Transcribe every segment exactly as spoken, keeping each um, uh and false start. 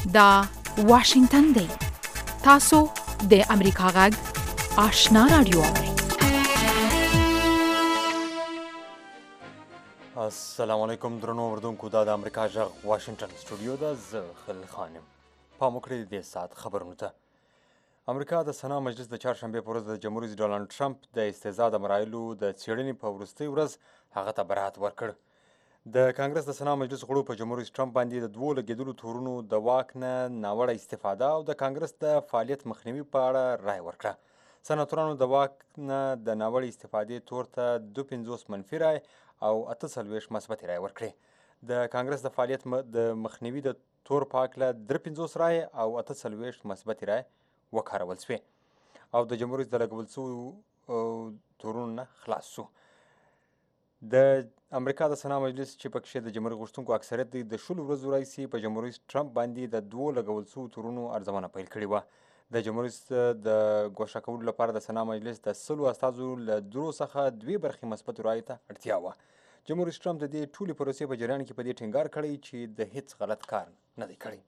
دا واشنگتن دی. تاسو د امریکا غږ آشنا رادیو. السلام علیکم درنو اوردونکو، دا د امریکا غږ واشنگتن سټوډیو ده. زه خلیل خان یم. پام وکړئ د دې ساعت خبرونو ته. امریکا د سنا مجلس د چهارشنبې په ورځ د جمهور رئیس ډونالډ ټرمپ د استهزا د مراحلو د څېړنې په وروستۍ ورځ هغه ته برات ورکړ. د کانګرس د سنا مجلس غړو په جمهور رئیس ټرمپ باندې د دوو لګېدلو تورونو د واک نه ناوړه استفاده او د کانګرس د فعالیت مخنیوي په اړه رایه ورکړه. سناتورانو د واک نه د ناوړه استفادې تور ته دوه پنځوس منفي رایې او اته څلوېښت مثبتې رایې ورکړې. د کانګرس د فعالیت د مخنیوي د تور په هکله درې پنځوس رایې او اته څلوېښت مثبتې رایې وکارول شوې او د جمهور رئیس د لګول شویو تورونو نه خلاص شو. د امریکا د سنا مجلس چې پکښې د جمهوریت غوښتونکو اکثریت دی، د شلو ورځو راهیسې په جمهور رئیس ټرمپ باندې د دوو لګول شویو تورونو ارزونه پیل کړې وه. د جمهور رئیس د ګوښه کولو لپاره د سنا مجلس د سلو استازو له درو څخه دوې برخې مثبتو رایو ته اړتیا وه. جمهور رئیس ټرمپ د دې ټولې پروسې په جریان کې په دې ټینګار کړی چې د هیڅ غلط کار نه دی کړی.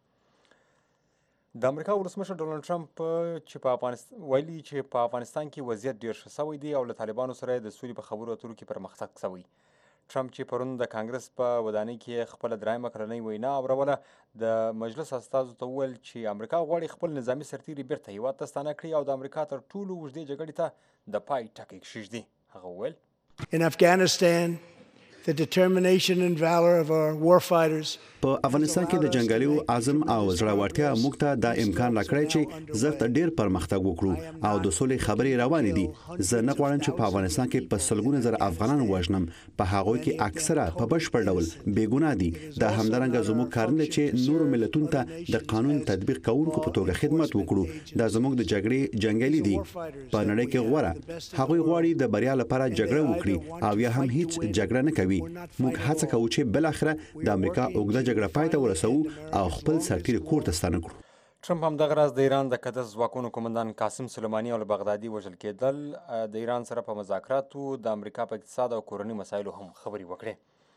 د امریکا ولسمشر ډونالډ ټرمپ چې په افغانستان ویلي چې په افغانستان کې وضعیت ډېر ښه سوی دی او له طالبانو سره د سولې په خبرو اترو کې پرمختګ سوی. ټرمپ چې پرون د کانګرس په ودانۍ کې خپله درېیمه کلنۍ وینا اوروله، د مجلس استازو ته وویل چې امریکا غواړي خپل نظامي سرتیري بیرته هیواد ته ستانه کړي او د امریکا تر ټولو اوږدې جګړې ته د پای ټکی کښېږدي. هغه وویل In Afghanistan, the determination and valor of our warfighters په افغانستان کې د جنګیالیو عزم او زړورتیا موږ ته دا امکان راکړی چې زه ډېر پرمختګ وکړو او د سولې خبرې روانې دي. زه نه غواړم چې په افغانستان کې په سلګونه زره افغانان وژنم. په هغوی کې اکثره په بشپړ ډول بې ګناه دي. دا همدارنګه زموږ کار نه دی چې نورو ملتونو ته د قانون تطبیق کوونکو په توګه خدمت وکړو. دا زموږ د جګړې جنګیالي دي. په نړۍ کې غوره هغوی غواړي د بریا لپاره جګړه وکړي او یا هم هیڅ جګړه نه کوي. موږ هڅه کوو چې بالاخره د امریکا اوږده جګړه پای ته ورسوو او خپل سرتیري کور ته ستانه کړو. ټرمپ همدغه راز د ایران د قدس ځواکونو قومندان قاسم سلیماني او بغدادي وژل کېدل د ایران سره په مذاکراتو د امریکا په اقتصاد او کورني مسایلو هم خبرې وکړې.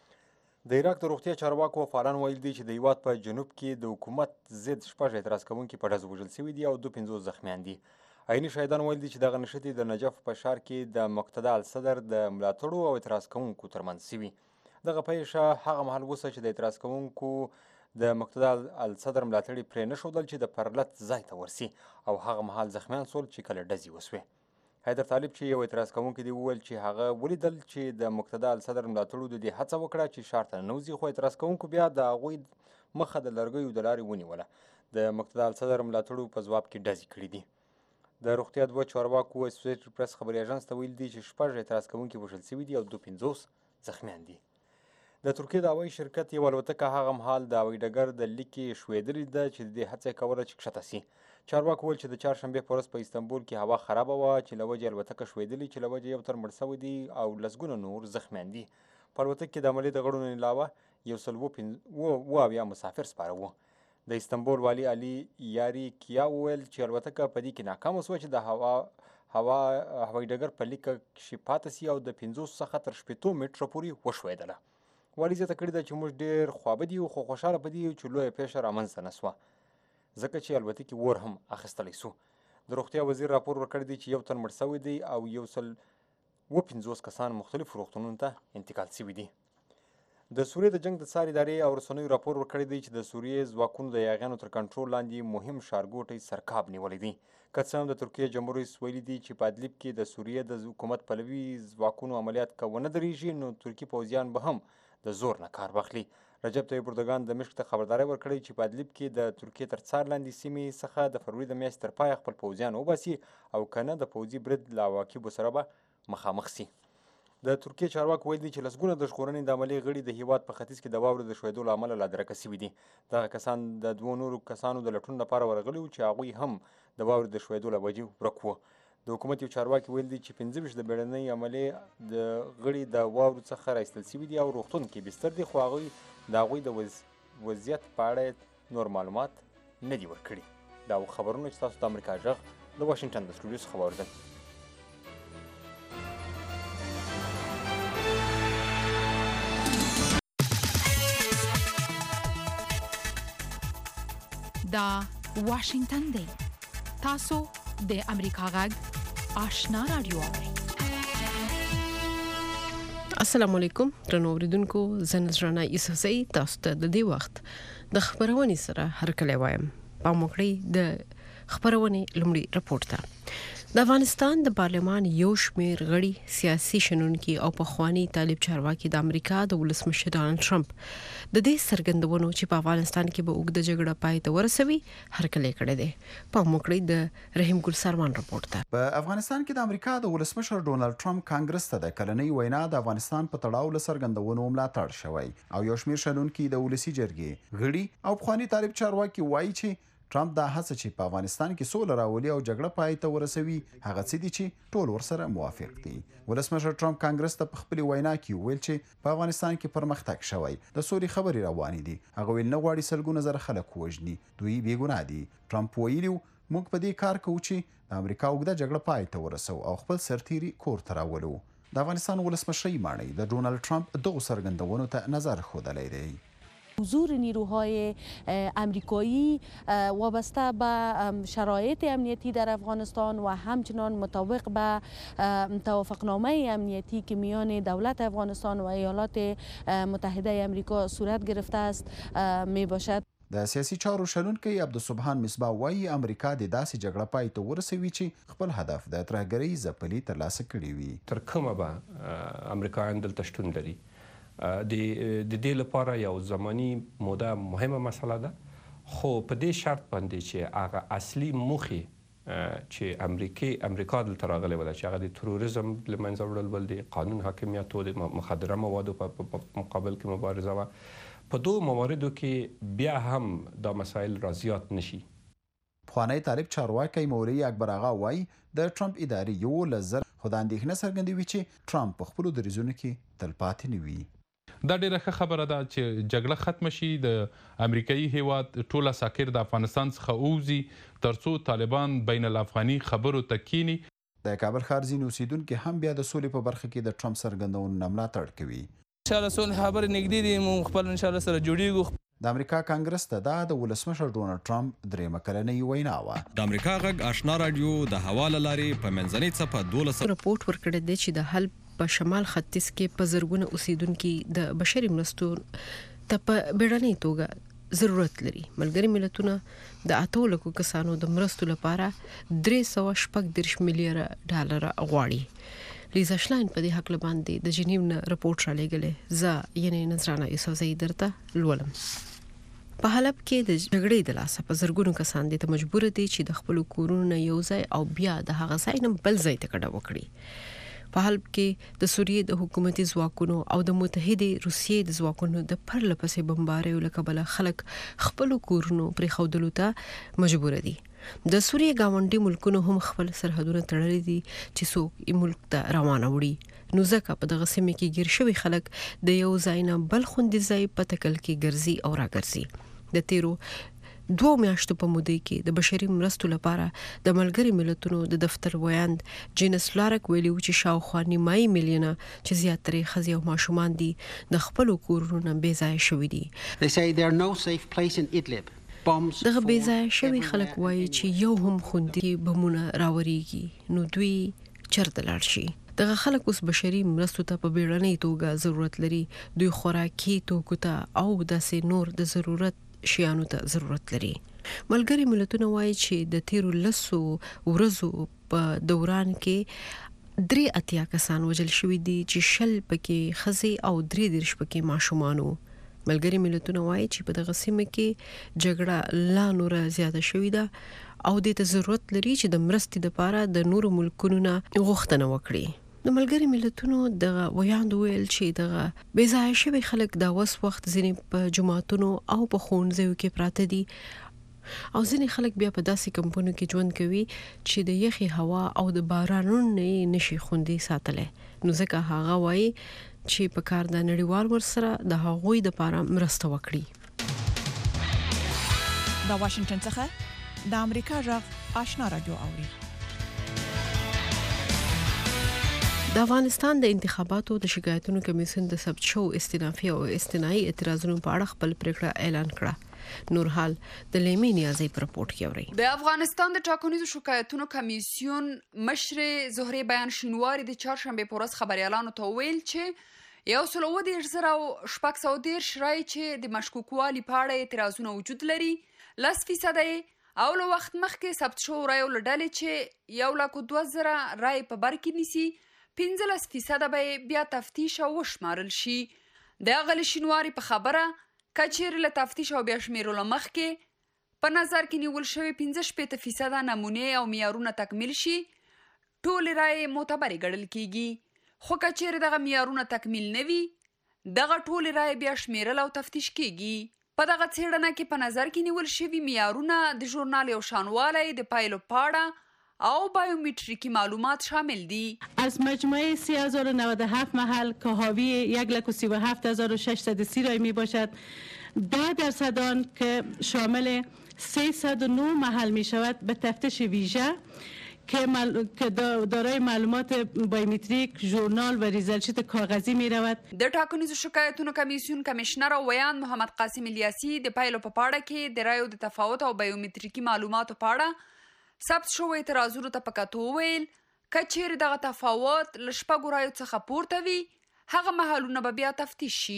د عراق د روغتیا چارواکو فعالان ویل دي چې د هیواد په جنوب کې د حکومت ضد شپږ اعتراض کوونکي په ډز وژل شوي دي او دوه پنځوس زخمیان دي. عیني شاهدان ویل دي چې دغه نښتې د نجف په ښار کې د مقتدا الصدر د ملاتړو او اعتراض کوونکو ترمنځ شوي. دغه پیښه هغه مهال وسوه چې د اعتراض کوونکو د مقتدا الصدر ملاتړي پرې نه ښودل چې د پرلت ځای ته ورسي او هغه مهال زخمیان شول چې کله ډزې وسوې. حیدر طالب چې یو اعتراض کوونکی دی وویل چې هغه ولیدل چې د مقتدا الصدر ملاتړو د دې هڅه وکړه چې ښار ته ننوځي، خو اعتراض کوونکو بیا د هغوی مخه د لرګیو د لارې ونیوله. د مقتدا الصدر ملاتړو په ځواب کې ډزې کړي دي. د روغتیا دوه چارواکو اسوسییټډ پریس خبري اژانس ته ویل دي چې شپږ اعتراض کوونکي وژل شوي دي او دوه پنځوس زخمیان دي. د ترکیې د هوایي شرکت یو الوتکه هغه مهال د هوایي ډګر د لیکې ښویېدلې ده چې د دې هڅه یې کوله چې کښته سي. چارواکو وویل چې د چهارشنبې په ورځ په استانبول کې هوا خرابه وه چې له وجې الوتکه ښویېدلې، چې له وجې یو تن مړ سوی دی او لسګونه نور زخمیان دي. په الوتکه کې د عملې د غړو نه علاوه یو سل اوه اویا مسافر سپاره وو. د استانبول والي علي یاري کیا وویل چې الوتکه په دې کې ناکامه شوه چې د هوا هوا هوایي ډګر په لیکه کښې پاتې سي او د پنځوس څخه تر شپېتو متره پورې وښویېدله. والي زیاته کړې ده چې موږ ډېر خوابدي یو، خو خوشحاله په دې یو چې لویه پیښه رامنځته نه شوه ځکه چې الوتکې اور هم اخیستلی شو. د روغتیا وزیر راپور ورکړی دی چې یو تن مړ سوی دی او یو سل اوه پنځوس کسان مختلفو روغتونونو ته انتقال شوي دي. د سوریې د جنگ د څار ادارې او رسنیو راپور ورکړی دی چې د سوریې ځواکونو د یاغیانو تر کنټرول لاندې مهم ښارګوټی سرکاب نیولی دی. که څه هم د ترکیې جمهور رئیس ویلي دي چې په ادلب کې د سوریې د حکومت پلوي ځواکونو عملیات که ونه درېږي نو ترکي پوځیان به هم د زور نه کار واخلي. رجب طیب اردوګان دمشق ته خبرداری ورکړی چې په ادلب کې د ترکیې تر څار لاندې سیمې څخه د فروری د میاشتې تر پایه خپل پوځیان وباسي او که نه د پوځي برید له عواقبو سره به مخامخ سي. د ترکیې چارواکو ویل دي چې لسګونه د ژغورنې د عملې غړي د هیواد په ختیځ کې د واورې د ښویېدو له امله لادرکه سوي دي. دغه کسان د دوو نورو کسانو د لټون لپاره ورغلي وو چې هغوی هم د واورې د ښویېدو له وجې ورک وو. د حکومت یو چارواکي ویل دي چې پنځه ویشت د بیړنۍ عملې د غړي د واورو څخه راایستل شوي دي او روغتون کې بستر دي، خو هغوی د هغوی د وضعیت په اړه نور معلومات نه دي ورکړي. دا و خبرونه چې تاسو د امریکا غږ د واشنګټن د سټوډیو څخه واورېدل. دا واشنگتن دی تاسو د امریکا غږ آشنا رادیو السلام علیکم ترنو اوریدونکو زنځرانه یوسفزئی تاسو ته د دې وخت د خبرونې سره هرکلی وایم په موکړی د خبرونې لومړی رپورت ته د افغانستان د پارلمان یو شمېر غړي سیاسي شنونکي او پخوانی طالب چارواکي د امریکا د ولسمشر ډانلډ ټرمپ د دې سرګندونو چې په افغانستان کې به اوږده جګړه پای ته ورسوي هرکلی کړی دی په موکړی د رحیم ګل سروان رپورت ته په افغانستان کې د امریکا د ولسمشر ډانلډ ټرمپ کانګرس ته د کلنۍ وینا د افغانستان په تړاو له سرګندونو ملاتړ شوی او یو شمېر شنونکي د ولسی جرګې غړي او پخوانی طالب چارواکي وایي چې ټرمپ دا هڅه چې په افغانستان کې سوله راولي او جګړه پای ته ورسوي هغه څه دي چې ټول ورسره موافق دي. ولسمشر ټرمپ کانګرس ته په خپل وینا کې ویل چې په افغانستان کې پرمختګ شوی د سولې خبرې روانې دي. هغه ویل نه غواړي سلګونه زره خلک وژني، دوی بې ګناه دي. ټرمپ ویلي موږ په دې کار کوو چې د امریکا اوږده جګړه پای ته ورسو او خپل سرتیري کور ته راولو. د افغانستان ولسمشر مانی د ډونالد ټرمپ دغه سرګندونو ته نظر خوده دی. حضور نیروهای امریکایی وابسته به شرایط امنیتی در افغانستان و همچنان مطابق به توافقنامه امنیتی که میان دولت افغانستان و ایالات متحده امریکا صورت گرفته است می باشد. د سیاسي چارو شنونکی عبدالسبحان مصباح وایي امریکا د داسې جګړه پای ته ورسوي چې خپل هدف د ترهګرۍ ځپلي ترلاسه کړي وي. تر کومه به امریکایان دلته شتون لري د د دې لپاره یو زمانی موده مهمه مسله ده، خو په دې شرط باندې چې هغه اصلي موخي چې امریکای امریکا دلته راغلی ولا چې هغه د تروریزم له منځه وړل ول دي، قانون حاکمیت او د مخدره موادو په مقابل کې مبارزه و، په دوه مواردو کې بیا هم دا مسایل راضیات نشي. پخوانی طالب چارواکی مولوی اکبر آغا وایي د ټرمپ ادارې یو لزر خو د اندېښنه څرګندوي چې ټرمپ په خپلو دریځونو کې تلپاتې نه وي. دا ډیره ښه خبره ده چې جګړه ختم شي، د امریکایي هیواد ټوله ساکر د افغانستان څخه ووځي ترڅو طالبان بین الافغاني خبرو ته کینی. د کابل ښار ځینې اوسیدونکي هم بیا د سولې په برخه کې د ټرمپ سرګندونو نه ملاتړ کوي. انشاءالله صلح خبرې نږدې دي، موږ خپل انشاءالله سره جوړیږو. د امریکا کانګرس ته دا د ولسمشر ډونالډ ټرمپ درېیمه کلنۍ وینا وه. د امریکا غږ آشنا رادیو د حواله لارې په منځنۍ څپه دولس رپورت ورکړی دی چې د حلب په شمال ختیځ کې په زرګونه اوسیدونکي د بشري مرستو ته په بیړنۍ توګه ضرورت لري. ملګري ملتونه د اتو لکو کسانو د مرستو لپاره درې سوه شپږ دېرش میلیونه ډالر غواړي. لیزا شلاین په دې هکله باندې د جنیو نه رپورټ رالیږلی. زه یعنې نظرانه یوسفزئی درته لولم. په حلب کې د جګړې د لاسه په زرګونو کسان دي ته مجبور دي چې د خپلو کورونو نه یو ځای او بیا د هغه ځای نه بل ځای ته کډه وکړي. په حلب کې د سوریې د حکومتي ځواکونو او د متحدې روسیې د ځواکونو د پرله پسې بمباریو له کبله خلک خپلو کورونو پرېښودلو ته مجبور دي. د سوریې ګاونډي ملکونو هم خپل سرحدونه تړلي دي چې څوک یې ملک ته روانه وړي. نو ځکه په دغه سیمه کې ګیر شوي خلک د یو ځای نه بل خوندي ځای په تکل کې ګرځي او راګرځي. د تیرو دوه میاشتو په موده کې د بشري مرستو لپاره د ملګري ملتونو د دفتر ویاند جینس لارک ویلي و چې شاوخوا نیمایي میلیونه چې زیاترې ښځې او ماشومان دي د خپلو کورونو نه بې ځایه شوي دي. دغه بې ځایه شوي خلک وایي چې یو هم خوندي بمونه راوریږي، نو دوی چرته لاړ شي. دغه خلک اوس بشري مرستو ته په بیړنۍ توګه ضرورت لري. دوی خوراکي توکو ته او داسې نور د ضرورت شیانو ته ضرورت لري. ملګري ملتونه وایي چې د تیرو لسو ورځو په دوران کې درې اتیا کسان وژل شوي دي چې شل پکې ښځې او درې دېرش پکې ماشومان وو. ملګري ملتونه وایي چې په دغه سیمه کې جګړه لا نوره زیاته شوې ده او دې ته ضرورت لري چې د مرستې لپاره د نورو ملکونو نه غوښتنه وکړي. د ملګري ملتونو دغه ویاند ویل چې دغه بې ځایه شوي خلک دا اوس وخت ځینې په جوماتونو او په ښوونځیو کې پراته دي او ځینې خلک بیا په داسې کمپونو کې ژوند کوي چې د یخي هوا او د بارانونو نه یې نشي خوندي ساتلی. نو ځکه هغه وایي چې په کار د نړیوال ورسره د هغوی دپاره مرسته وکړي. د واشنګټن څخه د امریکا غږ آشنا رادیو اوري. د افغانستان د انتخاباتو د شکایتونو کمیسیون د ثبت شوو استنافي او استنایي اعتراضونو په اړه خپل پریکړه اعلان کړه. نور حال د لیمې نیازي پر رپورت کې اوري. د افغانستان د ټاکنیزو شکایتونو کمیسیون مشر زهري بیان شینواری د چهارشنبه په ورځ خبريالانو ته ویل چې یو سل او دېرش زره او شپږ سوه دېرش رای چې د مشکوکوالي په اړه اعتراضونه وجود لري لس فیصده او له وخت مخکې ثبت شوو رایو له ډلې چې یو لک دوه زره رای په بر کې نیسي پنځلس فیصده به بیا تفتیش او وشمارل شي. د اغلې شینواري په خبره که چیرې له تفتیش او بیا شمیرلو مخکې په نظر کې نیول شوي پنځه شپېته فیصده نمونې او معیارونه تکمیل شي ټولې رایې معتبرې ګڼل کیږي. خو که چیرې دغه معیارونه تکمیل نه وي دغه ټولې رایې بیا شمیرل او تفتیش کیږي. په دغه څېړنه کې په نظر کې نیول شوي معیارونه د ژورنال یو شانوالی د پایلو پاړه او بایومتریکی معلومات شامل دي. از مجموعه سه هزار و نود و هفت محل که حاوی یک لک و سی و هفت هزار و ششصد و سی رای می باشد ده درصد آن که شامل سیصد و نه محل می شود به تفتیش ویژه که مل... دارای معلومات بایومتریک ژورنال و ریزلشیت کاغذی می رود. د ټاکنیزو شکایتونو کمیسیون کمشنر او ویان محمد قاسم الیاسی د پایلو په پاړه کې د رایو د تفاوت او بایومتریکي معلوماتو په اړه ثبت شوی اعتراضونو ته په کتو ویل که چیرې دغه تفاوت له شپږو رایو څخه پورته وي هغه محلونه به بیا تفتیش شي.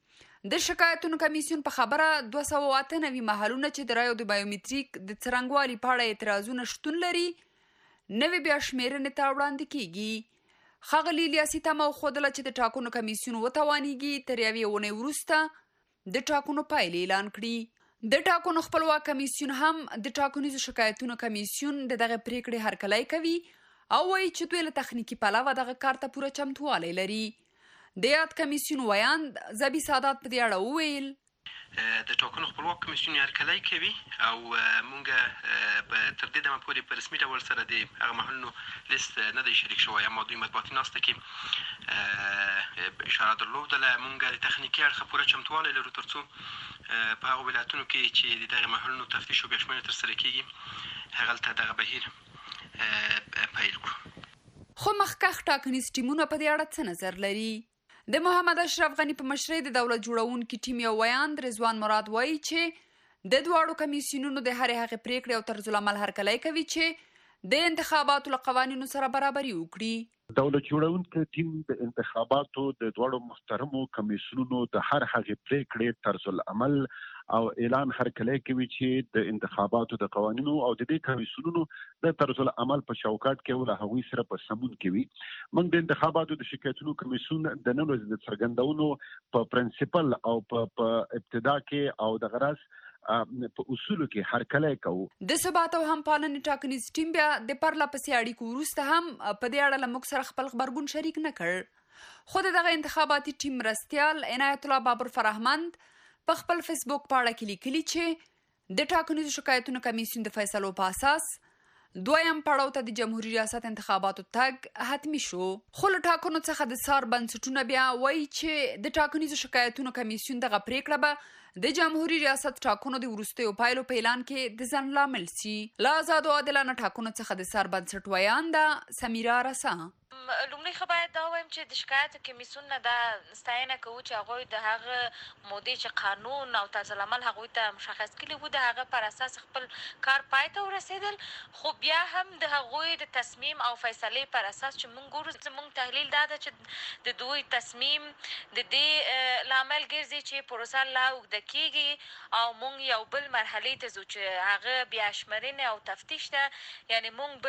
د شکایتونو کمیسیون په خبره دوه سوه اته نوي محلونه چې د رایو د بایومتریک د څرنګوالي په اړه اعتراضونه شتون لري نوې بیا شمیرنې ته وړاندې کیږي. ښاغلي الیاسي تمه وښودله چې د ټاکنو کمیسیون وتوانیږي تر یوې اونۍ وروسته د ټاکنو پایلې اعلان کړي. د ټاکنو خپلواک کمیسیون هم د ټاکنیزو شکایتونو کمیسیون د دغه پریکړې هرکلی کوي او وایي چې دوی له تخنیکي پلوه دغه کار ته پوره چمتووالی لري. د یاد کمیسیون ویاند زبی سادات په دې اړه وویل د ټاکنو خپلواک کمیسیون هرکلی کوي او مونږ تر دې دمه پورې په رسمي ډول سره د هغه محلونو لیست نه دی شریک شوی اما دوی مطبوعاتي ناسته کې اشاره درلودله مونږ د تخنیکي اړخه پوره چمتووالی لرو تر څو په هغو ولایتونو کې چې د دغه محلونو تفتیش او بیا شمېرنه ترسره کیږي هغلته دغه بهیر پیل کړو. خو مخکښ ټاکنیز ټیمونه په دې اړه څه نظر لري؟ د محمد اشرف غنی په مشرۍ د دولت جوړونکي ټیم یو ویاند رضوان مراد وایي چې د دواړو کمیسیونونو د هرې هغې پریکړې او طرزالعمل هرکلی کوي چې د انتخاباتو له قوانینو سره برابري وکړي. دولت جوړونکي ټیم د انتخاباتو د دواړو محترمو کمیسیونونو د هر هغې پریکړې طرزالعمل او اعلان هرکلی کوي چې د انتخاباتو د قوانینو او د دې کمیسیونونو د طرزالعمل په چوکاټ کې له هغوی سره په سمون کې وي. موږ د انتخاباتو د شکایتونو کمیسیون د نن ورځې د څرګندونو په پرنسپل او په ابتدا کې او د غرض په اصولو کې هرکلی کوو. د ثبات او همپالنې ټاکنیز ټیم بیا د پرله پسې اړیکو وروسته هم په دې اړه له موږ سره خپل غبرګون شریک نه کړ. خو د دغه انتخاباتي ټیم مرستیال عنایت الله بابر فرهمند په خپل فیسبوک پاڼه کې لیکلي چې د ټاکنیزو شکایتونو کمیسیون د فیصلو په اساس دویم پړاو ته د جمهوریت ریاست انتخاباتو تګ حتمی شو. خو له ټاکنو څخه د سار بنسټونه بیا وایي چې د ټاکنیزو شکایتونو کمیسیون دغه پریکړه به د جمهوریت ریاست ټاکنو د وروستیو پایلو په اعلان کې د ځنډ لامل سي. له آزادو عادلانه ټاکنو څخه د سار بنسټ ویانده سمیرا رسا لومړی خو باید دا ووایم چې د شکایت کمیسیون نه دا ستاینه کوو چې هغوی د هغه مودې چې قانون او طرزالعمل هغوی ته مشخص کړي وو د هغه پر اساس خپل کار پای ته ورسېدل. خو بیا هم د هغوی د تصمیم او فیصلې پر اساس چې موږ ګورو زموږ تحلیل دا ده چې د دوی تصمیم د دې لامل ګرځي چې پروسه لا اوږده کېږي او موږ یو بل مرحلې ته ځو چې هغه بیا شمېرنې او تفتیش ده یعنې موږ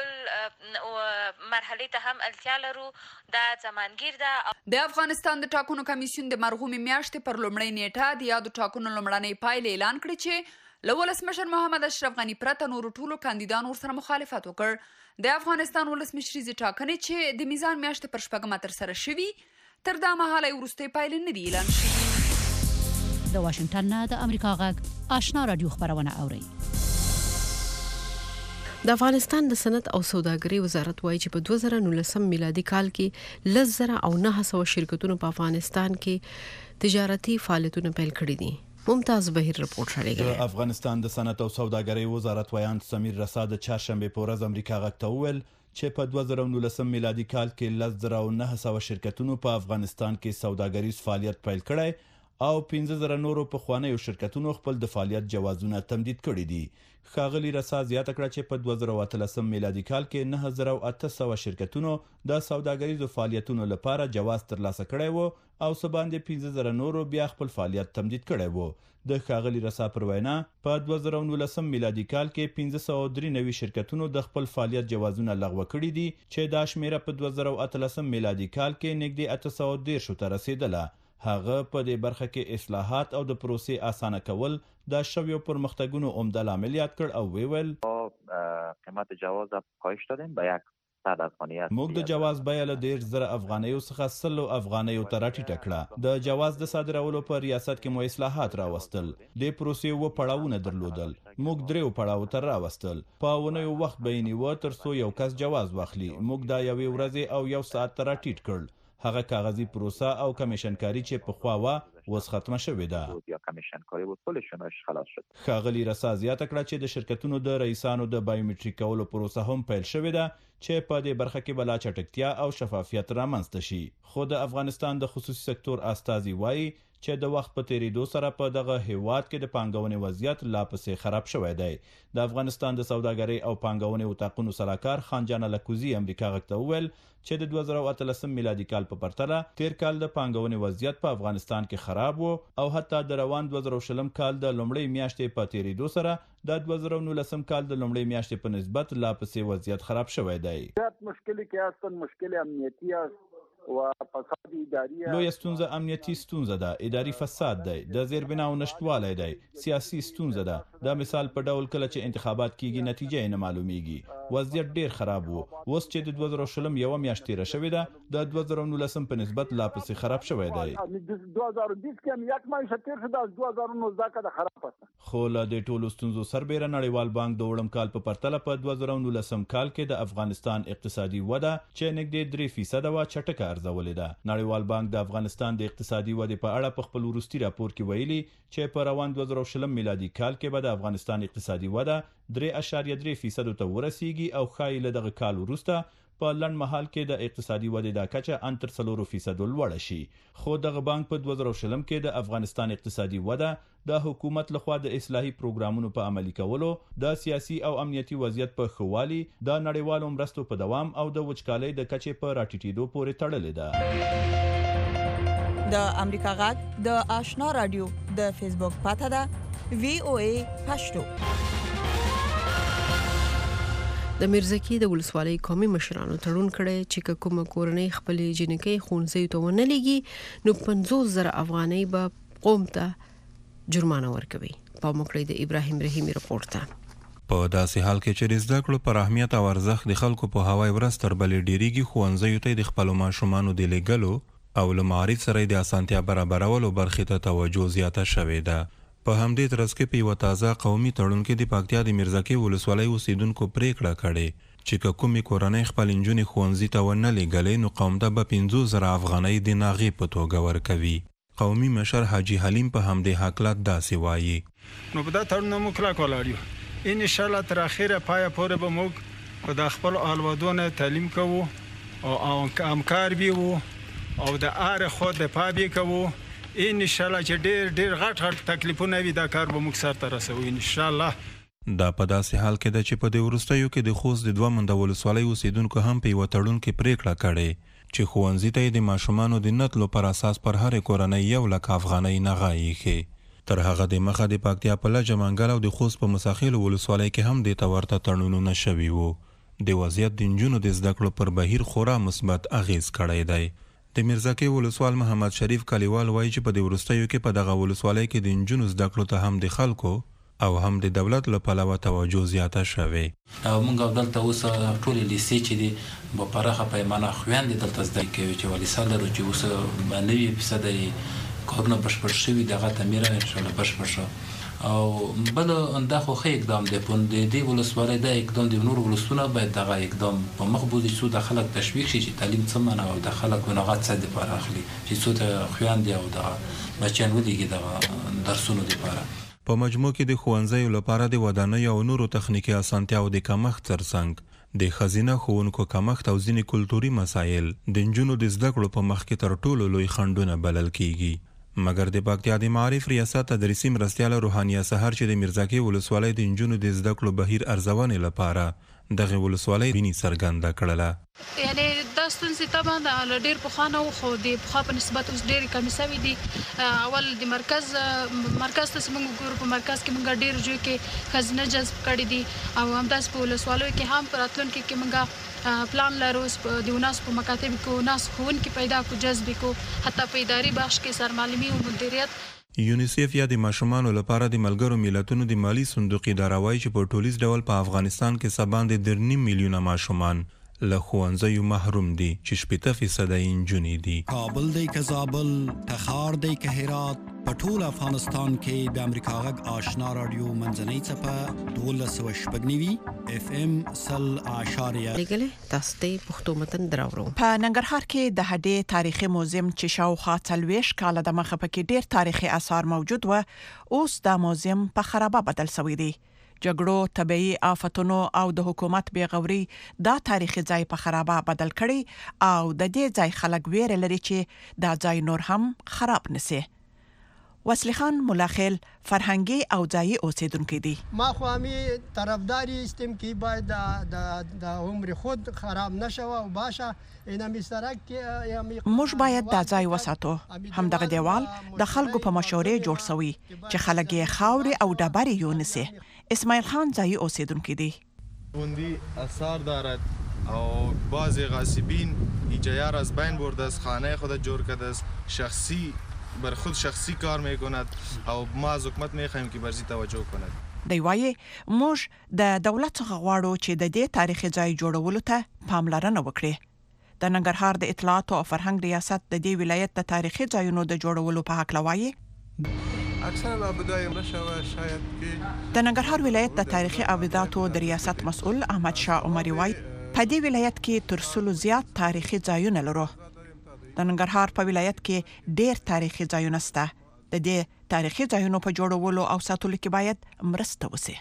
بل مرحلې ته هم اړتیا لرو دا زمانګیر ده. د افغانستان د ټاکنو کمیسیون د مرغومې میاشتې پر لومړۍ نیټه د یادو ټاکنو لومړنۍ پایلې اعلان کړې چې له ولسمشر محمد اشرف غني پرته نورو ټولو کاندیدانو ورسره مخالفت وکړ. د افغانستان ولسمشریزې ټاکنې چې د میزان میاشتې پر شپږمه ترسره شوي تر دا مهاله یې وروستۍ پایلې نه دي اعلان شوي. د واشنګټن نه د امریکا غږ آشنا راډیو خبرونه اورئ. د افغانستان د صنعت او سوداګرۍ وزارت وایي چې په دوه زره نولسم میلادي کال کې لس زره او نهه سوه شرکتونو په افغانستان کې تجارتي فعالیتونه پیل کړي دي. ممتاز بهیر رپورټ راغلی. د افغانستان د صنعت او سوداګرۍ وزارت ویاند سمیر رسا د چهارشنبه په ورځ امریکا غږ ته وویل چې په دوه زره نولسم میلادي کال کې لس زره او نهه سوه شرکتونو په افغانستان کې سوداګریز فعالیت پیل کړی او پنځه زره نورو پخوانیو شرکتونو خپل د فعالیت جوازونه تمدید کړي دي. ښاغلي رسا زیاته کړه چې په دوه زره اتلسم میلادي کال کې نه زره اته سوه شرکتونو د سوداګریزو فعالیتونو لپاره جواز ترلاسه کړی و او څه باندې پنځه زره نورو بیا خپل فعالیت تمدید کړی و. د ښاغلي رسا پر وینا په دوه زره نولسم میلادي کال کې پنځه سوه درې نوي شرکتونو د خپل فعالیت جوازونه لغوه کړي دي چې دا شمیره په دوه زره اتلسم میلادي کال کې نږدې اته سوه دېرشو ته رسیدله. هغه په دې برخه کې اصلاحات او د پروسې اسانه کول د شویو پرمختګونو عمده لامل یاد کړ او ویل قیمت جواز کاهش دادیم به یک صد افغانۍ است. موږ د جواز بیه له ډېر زره افغانیو څخه سلو افغانیو ته راټیټه کړه. د جواز د صادرولو په ریاست کې مو اصلاحات راوستل. د پروسې اووه پړاوونه درلودل. موږ دریو پړاو ته راوستل. په اونیو وخت به یې نیوه تر څو یو کس جواز واخلي. موږ دا یوې ورځې او یو ساعت ته راټیټ کړ. هغه کاغذي پروسه او کمیشن کاری چې پخوا وه اوس ختمه شوې ده. ښاغلي رسا زیاته کړه چې د شرکتونو د رئیسانو د بایومټریک کولو پروسه هم پیل شوې ده چې په دې برخه کې به لا چټکتیا او شفافیت رامنځته شي. خو د افغانستان د خصوصي سکتور استازي وایي چې د وخت په تیریدو سره په دغه هیواد کې د پانګونې وضعیت لا پسې خراب شوی دی. د افغانستان د سوداګرۍ او پانګونې اتاقونو سلاکار خان جان الکوزي امریکا غږ ته وویل چې د دوه زره اتلسم میلادي کال په پرتله تیر کال د پانګونې وضعیت په افغانستان کې خراب و او حتی د روان دوه زره شلم کال د لومړۍ میاشتې په تیریدو سره د دوه زره نولسم کال د لومړۍ میاشتې په نسبت لا پسې وضعیت خراب شوی دی. مشکلی که هستن مشکل امنیتی است و فساد اداری. لویه ستونزه امنیتي ستونزه ده، اداري فساد دی، د زیربناو نشټوالی دی، سیاسي ستونزه ده. دا مثال په ډول کله چې انتخابات کیږي نتیجه یې نه معلومیږي. وضعیت ډیر خراب وو. اوس چې د دوه زره شلم یوه میاشت تیره شوې ده د دوه زره نولسم په نسبت لا پسې خراب شوی دی. دوه زره بیست کې هم یک میاشت تیر شو، دا دوه زره نوزده کې د خراب است. خو له دې ټولو ستونزو سربیره نړیوال بانک د وړم کال په پرتله په دوه زره نولسم کال کې د افغانستان اقتصادي وده چې نږدې درې فیصده وه چټکه ارزولې ده. نړیوال بانک د افغانستان د اقتصادي ودې په اړه په خپل وروستي راپور کې ویلي چې په روان دوه زره شلم میلادي کال کې به د افغانستان اقتصادي وده درې اعشاریه درې فیصدو ته ورسیږي او ښایي له دغه کال وروسته په لنډ مهال کې د اقتصادي ودې دا کچه ان تر څلورو فیصدو لوړه شي. خو دغه بانک په دوه زره شلم کې د افغانستان اقتصادي وده د حکومت لخوا د اصلاحي پروګرامونو په عملي کولو، د سیاسي او امنیتي وضعیت په ښه والي، د نړیوالو مرستو په دوام او د وچکالۍ د کچې په راټیټېدو پورې تړلې ده. د امریکا غږ د آشنا رادیو د فیسبوک پاته ده وی او ای پښتو. د میرزکي د ولسوالۍ قومي مشرانو تړون کړی چې کومه کورنۍ خپلې جنکۍ ښوونځیو ته ونه لېږي نو پنځوس زره افغانۍ به قوم ته جرمانه ورکوي. په موکړی د ابراهیم رحیمي رپورټ ته. په داسې حال کې چې د زده کړو پر اهمیت او ارزښت د خلکو په هوای ورځ تر بلې ډیریږي، ښوونځیو ته د خپلو ماشومانو د لېږلو او له معارف سره د اسانتیا برابرولو برخې ته توجه زیاته شوې ده. په همدې ترڅ کې په یوه تازه قومي تړون کې د پکتیا د میرزکي ولسوالۍ اوسیدونکو پریکړه کړې چې که کومې کورنۍ خپل نجونې ښوونځي ته ونه لېږلې نو قوم ته به پنځوس زره افغانۍ د ناغې په توګه ورکوي. قومي مشر حاجي حلیم په همدې هکله داسې وایي. نو په دا تړون موږ کلک ولاړ یو. انشاءالله تر اخره پایه پورې به موږ په د خپلو اولادونو تعلیم کوو او همکار به وو او د هر خوا دفاع به کوو. ان شاء الله چې ډېر ډېر غټ غټ تکلیفونه وي دا کار به موږ سرته رسوو ان شاء الله. دا په داسې حال کې ده چې په دې وروستیو کې د خوست د دوه منده ولسوالۍ اوسیدونکو هم په یوه تړون کې پریکړه کړې چې ښوونځي ته یې د ماشومانو د نتلو پر اساس پر هرې کورنۍ یو لک افغانۍ نغه ایښې. تر هغه د مخه د پکتیا په لجه منګل او د خوست په مساخیلو ولسوالۍ کې هم دې ته ورته تړونونه شوي وو. د وضعیت د نجونو د زده کړو پر بهیر خورا مثبت اغیز کړی دی. د میرزکي ولسوال محمد شریف کلیوال وایي چې په دې وروستیو کې په دغه ولسوالۍ کې د نجونو زده کړو ته هم د خلکو او هم د دولت له پلوه توجه زیاته شوې. او موږ دلته اوس ټولې لیسې چې دي په پراخه پیمانه خویندې دلته زده کوي چې ولیسه لرو چې اوس به نوي فیصده یې کارونه بشپړ شوي دغه تعمیره انشاءالله بشپړ شو. او بل دا خو ښه اقدام دی. په دې ولسوالۍ دا اقدام د نورو ولسونه باید دغه اقدام په مخ بوځي څو د خلک تشویق شي چې تعلیم څه معنی او د خلک ونغه څه دپاره اخلي چې څو ته خویندې او دغه بچیان ولېږي دغه درسونو دپاره. په مجموع کې د ښوونځیو لپاره د ودانیو او نورو تخنیکي اسانتیاو د کمښت ترڅنګ د ښځینه ښوونکو کمښت او ځینې کلتوري مسایل د نجونو د زده کړو په مخ کې تر ټولو لوی خنډونه بلل کیږي. مګر د پکتیا د معارف ریاست تدریسي مرستیال روحانیه سحر چې د میرزاکي ولسوالۍ د انجونو د زده کړو بهیر ارزونې لپاره دغه ولسوالۍ بینی څرګنده کړله. یعنی دا ستونزې طبعا د ډېر پخوانه وو خو د پخوا په نسبت اوس ډېرې کمې سوي دي. اول د مرکز مرکز ته موږ ګورو په مرکز کې موږ ډېر ځای کې ښځینه جذب کړي دي او همداسې په ولسوالیو کې هم په راتلونکي کې موږ پلان لرو د وناسو په مکاتب کې وناسو ښوونکي پیدا کړو، جذب کړو، حتی په اداري بخش کې سرمعلمي او مدیریت. یونیسیف یا د ماشومانو لپاره د ملګرو ملتونو د مالی صندوق اداره وایي چې په ټولیز ډول په افغانستان کې څه باندې د نیم میلیونه ماشومان له ښوونځیو محروم دي چې شپېته فیصده یې نجونې دي. کابل دی که زابل، تخار دی که هرات، په ټول افغانستان کې د امریکا غږ آشنا رادیو منځنۍ څپه دولس سوه شپږ نوي اف ام سل اعشاریه لګلې تاسو ته پښتو متن دراوړو. په ننګرهار کې د هډې تاریخي موزیم چې شاوخوا څلوېښت کاله د مخه پکې ډېر تاریخي آثار موجود و، اوس دا موزیم په خرابه بدل شوی دی. جګړو، طبيعي آفتونو او د حکومت بیغوري دا تاریخي ځای په خرابه بدل کړي او د دې ځای خلک ویره لري چې دا ځای نور هم خراب نشي. وصلی خان ملاخیل فرهنګي او ځایي اوسیدونکو دي. ما خو همي طرفداري استم کی باید د د عمر خود خراب نشو او باشه اینمی سرک کې موږ باید دا ځای وساتو. هم دغه دیوال د خلکو په مشورې جوړ شوی چې خلک یې خاوري او ډبرې یونسي. اسماعیل خان ځایي اوسیدونکو دي. بوندی اثار دارد او بعضی غاصبین ایجایار از بین برده است، خانه خود جور کرده است، شخصی بر خود شخصی کار میکند او ما از حکومت میخوایم که برزی توجه کند. دی وایي موږ د دولت څخه غواړو چې د دې تاریخي ځای جوړولو ته پاملرنه وکړي. د ننګرهار د اطلاعات او فرهنګ ریاست د دې ولایت د تاریخي ځایونو د جوړولو په حق لوایي اکثر الابدای نشوه شاید که د ننګرهار ولایت د تاریخي ابداتو د ریاست مسؤل احمد شاه عمري وایي په دې ولایت کې تر سلو زیات تاریخي ځایونه لرو. د ننګرهار په ولایت کې ډېر تاریخي ځایونه شته. د دې تاریخي ځایونو په جوړولو او ساتلو کې باید مرسته وشي.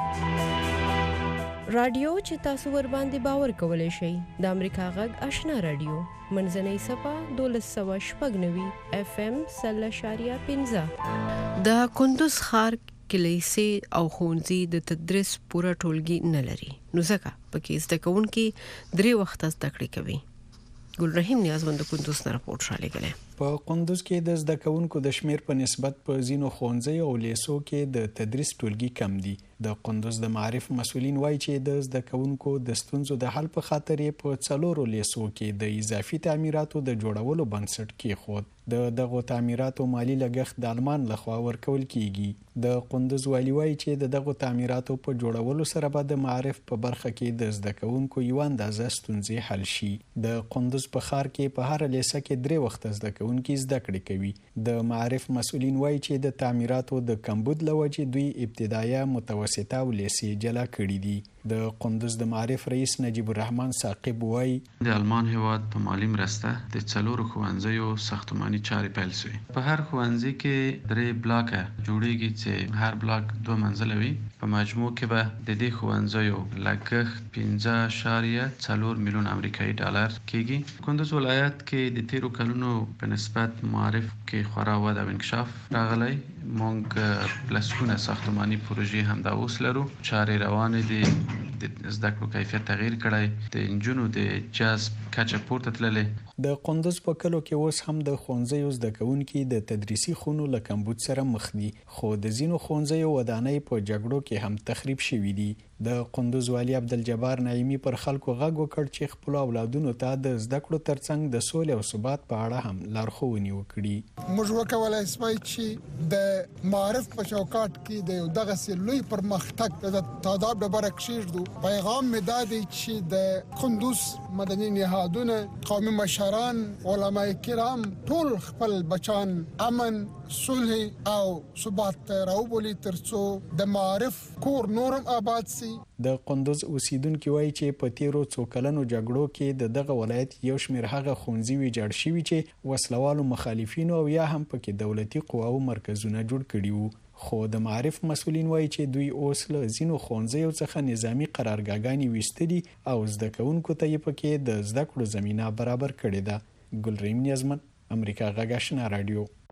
رادیو چې تاسو ور باندې باور کولای شئ د امریکا غږ آشنا رادیو منځنۍ صفه دولس سوه شپږ نوي اف ام سل اشاریه پنځه. د کندوز ښار کلیسي او ښوونځي د تدریس پوره ټولګي نه لري، نو ځکه پکې زده کوونکي درې وخته زده کړې کوي. ګل رحیم نیازمند د کندوز نه راپورټ را لګلې. په کندوز کې د زده کوونکو د شمیر په نسبت په ځینو ښوونځیو او لیسو کې د تدریس ټولګي کم دي. د کندوز د معارف مسؤلین وایي چې د زده کوونکو د ستونزو د حل په خاطر په څلورو لیسو کې د اضافي تعمیراتو د جوړولو بنسټ کېښود. د دغو تعمیراتو مالی لګښت د آلمان لخوا ورکول کیږي. د کندوز والی وایي چې د دغو تعمیراتو په جوړولو سره به د معارف په برخه کې د زده کوونکو یو اندازه ستونزې حل شي. د کندوز په ښار کې په هر لیسه کې درې وخته زده کوونکي زده کړې کوي. د معارف مسؤلین وایي چې د تعمیراتو د کمبود له وجې دوی ابتدایه متوسطه او لیسې جلا کړي دي. د کندوز د معارف رئیس نجیب الرحمن ثاقب وایي د آلمان هیواد په مالی مرسته د څلورو ښوونځیو ساختماني چارې پیل شوې. په هر ښوونځي کې درې بلاکه جوړیږي چې هر بلاک دوه منزله وي. په مجموع کې به د دې ښوونځیو لګښت پنځه اعشاریه څلور میلیون امریکایي ډالر کېږي. کندوز ولایت کې د تیرو کلونو په نسبت معارف کې خورا وده او انکشاف راغلی. مونږ لسګونه ساختماني پروژې هم دا اوس لرو. چارې روانې دي. د زده کړو کیفیت تغییر کړی. د انجونو د جذب کچه پورته تللې. د کندوز په کلو کې اوس هم د ښوونځیو زده کوونکي د تدریسي خونو له کمبود سره مخ دي، خو د ځینو ښوونځیو ودانۍ په جګړو کې هم تخریب شوي دي. د کندوز والی عبدالجبار نعیمی پر خلکو غږ وکړ چې خپل اولادونو ته د زده کړو ترڅنګ د سولې او ثبات په اړه هم لارښوونې وکړي. موږ وکولای شو چې د معارف په چوکاټ کې د دغه سلوي پرمختګ د تعداد ډبره کېږدو. پیغام می دادی چې د کندوز مدني نهادونه، قومي مشران، علما کرام ټول خپل بچان امن، صلح او ثبات راوبولي ترڅو د معارف کور نورم آباد سي. د کندوز اوسیدونکو وایي چې په تیرو څو کلونو جګړو کې د دغه ولایت یو شمېر هغه ښوونځي ویجاړ شوي چې وسلوالو مخالفینو او یا هم پکې دولتي قواو مرکزونه جوړ کړي وو. خو د معارف مسؤلین وایي چې دوی اوس له ځینو ښوونځیو څخه نظامي قرارګاګانې ویستلي او زده کوونکو ته یې پکې د زده کړو زمینه برابر کړې ده. ګل رحیم نیازمن، امریکا غږ آشنا رادیو.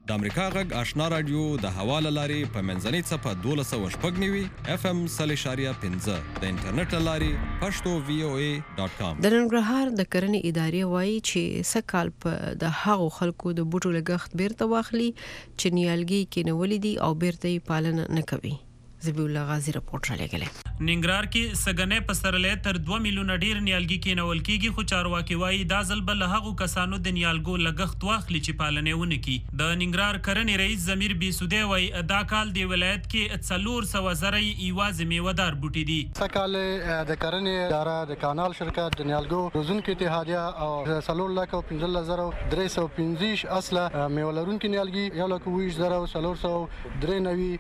د امریکا غږ آشنا رادیو د حواله لاري په منځنۍ صفه دولس سوه شپږ نوي اف ام صلی شاریه پنځه د انټرنیټ لاري پښتو وی او ای ډاٹ کام. د ننګرهار د کرنې ادارې وایي چې سکهال په د هغو خلکو د بوټو لګښت بیرته واخلي چې نیالګي کېنولې دي او بیرته یې پالنه نه کوي. زبی الله غازی رپورټ را لګلې. ننګرهار کې سګنې په سرلې تر دوه میلیونه ډیر نیالګي کېنول کېږي، خو چارواکي وایي دا ځل به له هغو کسانو د نیالګو لګښت واخلي چې پالنه ونه کړي. د ننګرهار کرنې رئیس ضمیر بیسودی وایي دا کال د ولایت کې څلور سوه زره یوازې میوهدار بوټي دي. سکهال د کرنې اداره د کانال شرکت د نیالګو روزونکو اتحادیه او څلور لک او پنځلس زره درې سوه پنځه اصله میوه لرونکي نیالګي یو لک اووه زره څلور سوه درې نوي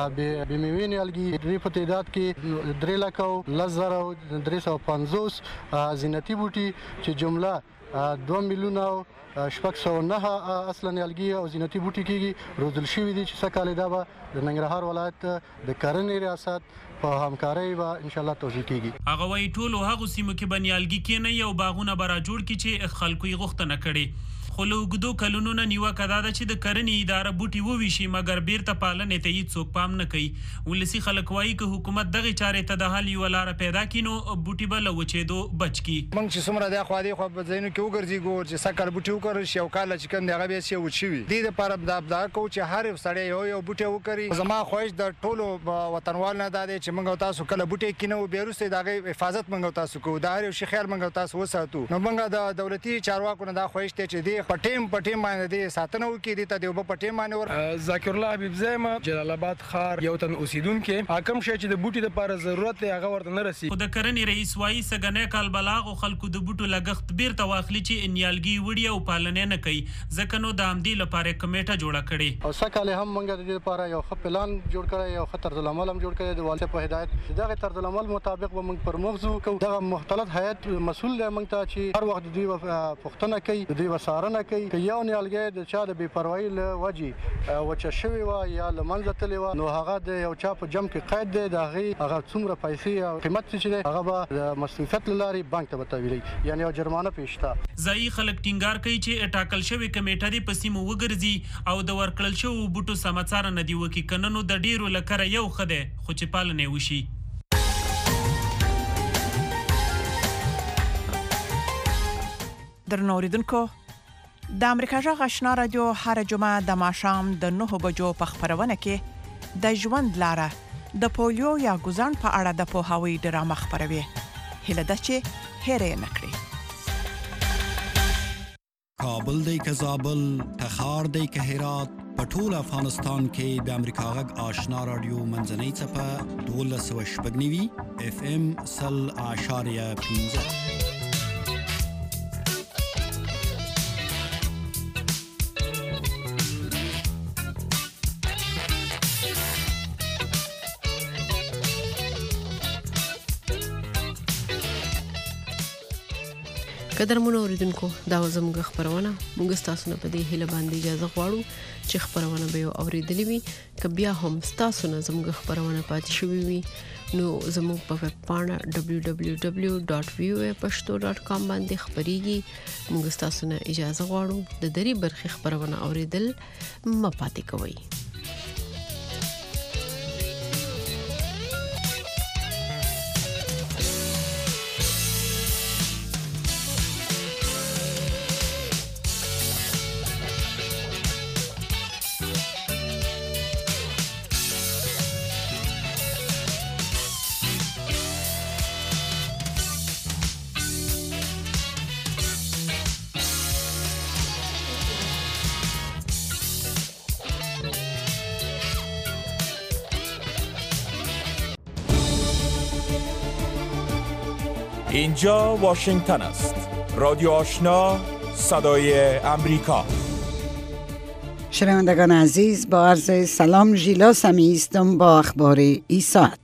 بې میوې نیالګي د په تعداد کې درې لک او لس زره درې سوه پنځوس زینتي بوټي چې جمله دوه میلیونه او شپږ سوه نه اصله نیالګي او زینتي بوټي کېږي روزل شوي دي چې سږ کال دا به د ننګرهار ولایت د کرنې ریاست په همکارۍ به ان شاء الله توضیح کېږي. هغه وایي ټولو هغو سیمو کې به نیالګي کېنوي او باغونه به را جوړ کړي چې خلکو یې غوښتنه کړې. خو له اوږدو کلونو نه نیوکه دا ده چې د کرنې اداره بوټي وویشي مګر بیرته پالنې ته هېڅوک پام نه کوي. ولسي خلک وایي که حکومت دغې چارې ته د حل یوه لاره پیدا کړي نو بوټي به له وچېدو بچ کړي. موږ چې څومره دی خوا دی خوا په ځایونو کې وګرځېږو چې سږ کال بوټي وکرل شي او کال چې کوم دی هغه بیا چې وچ شوي دې دپاره دا ابتدا کوو چې هر یو سړی یو یو بوټی وکري. زما خواهش د ټولو وطنوالو نه دا دی چې موږ او تاسو کله بوټی کینو بیا وروسته د هغې حفاظت موږ او تاسو کوو، د هر یو شي خیال موږ او تاسو وساتو. نو موږ د دولتي چارواکو نه دا خواهش دی چې دې په ټیم په ټیم باندې دې ساتنه وکړي، دې ته د اوبه په ټیم باندې ور. ذاکر الله حبیب زیم جلال آباد ښار یو تن اوسیدونکي حکم شي چې د بوټي لپاره ضرورت دی هغه ورته نه رسي. خو د کرنې رئیس وایي سګنې کال بلاغو خلکو د بوټو لګښت بیرته واخلي چې نیالګي وړي او پالنه نه کوي، ځکه نو د همدې لپاره کمیټه جوړه کړې. او سږ کال هم موږ د دې لپاره یو ښه پلان جوړ کړی، یو ښه طرزالعمل هم جوړ کړی د والي په هدایت. دغه طرزالعمل مطابق به موږ پر مخ ځو. دغه مختلط هیئت مسؤل دی موږ ته چې هر وخت د دوی پوښتنه کوي، د دوی وسارنه کوي که یو نیالګی د چا د بې پروایي له وجې وچه شوې وه یا له منځه تللې وه نو هغه د یو چا په جمع کې قید دی، د هغې هغه څومره پیسې او قیمت چې دی هغه به د مصروفیت له لارې بانک ته به تحویلوي، یعنې یو جرمانه پې شته. ځایي خلک ټینګار کوي چې ټاکل شوې کمیټه دې په سیمو وګرځي او د ورکړل شوو بوټو سمه څارنه دې وکړي، که نه نو د ډېرو له کره یو ښه دی خو چې پالنه یې وشي. درنو اوریدونکو، د امریکا غږ آشنا رادیو هر جمعه د ماښام د نه بجو په خبرونه کې د ژوند لاره د پولیو یا ګوزن په اړه د پوهاوی ډرامه خبروي. هله ده چې هېره نه کړئ. کابل دی که زابل، تخار دی که هرات، په ټول افغانستان کې د امریکا غږ آشنا رادیو منځنۍ څپه دولس سوه شپږ نوي اف ام سل اشاریه پنځه. قدرمنو اوریدونکو، دا زموږ خبرونه موږ تاسو نه په دې هیله باندې اجازه غواړو چې خبرونه به یو اوریدلې وي. که بیا هم تاسو نه زموږ خبرونه پاتې شوي وي نو زموږ په ویب پاڼه دبلیو دبلیو دبلیو ډاټ وی او ای پښتو ډاټ کام باندې خبريږي. موږ تاسو نه اجازه غواړو د درې برخې خبرونه اوریدل م پاتې کوئ. اینجا واشنگتن است. رادیو آشنا، صدای امریکا. شنوندگان عزیز، با عرض سلام ژیلا سمی هستم با اخبار این ساعت.